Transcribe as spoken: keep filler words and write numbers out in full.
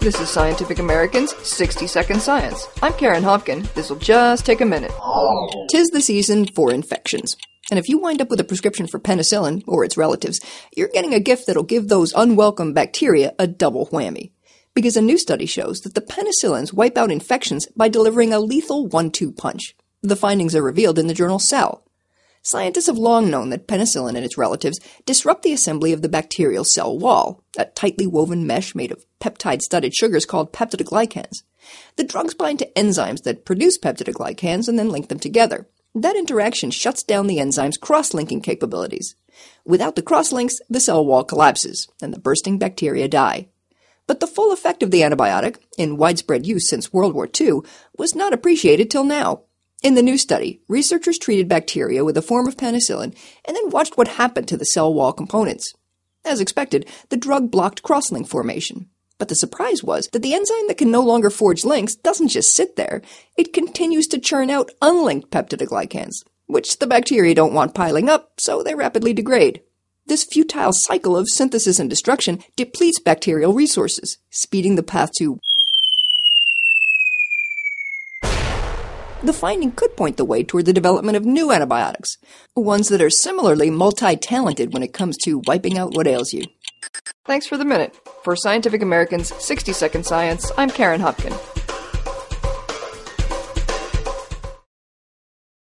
This is Scientific American's sixty second Science. I'm Karen Hopkin. This'll just take a minute. 'Tis the season for infections. And if you wind up with a prescription for penicillin, or its relatives, you're getting a gift that'll give those unwelcome bacteria a double whammy. Because a new study shows that the penicillins wipe out infections by delivering a lethal one two punch. The findings are revealed in the journal Cell. Scientists have long known that penicillin and its relatives disrupt the assembly of the bacterial cell wall, a tightly woven mesh made of peptide-studded sugars called peptidoglycans. The drugs bind to enzymes that produce peptidoglycans and then link them together. That interaction shuts down the enzyme's cross-linking capabilities. Without the cross-links, the cell wall collapses, and the bursting bacteria die. But the full effect of the antibiotic, in widespread use since World War Two, was not appreciated till now. In the new study, researchers treated bacteria with a form of penicillin and then watched what happened to the cell wall components. As expected, the drug blocked crosslink formation. But the surprise was that the enzyme that can no longer forge links doesn't just sit there, it continues to churn out unlinked peptidoglycans, which the bacteria don't want piling up, so they rapidly degrade. This futile cycle of synthesis and destruction depletes bacterial resources, speeding the path to... The finding could point the way toward the development of new antibiotics, ones that are similarly multi-talented when it comes to wiping out what ails you. Thanks for the minute. For Scientific American's sixty second Science, I'm Karen Hopkin.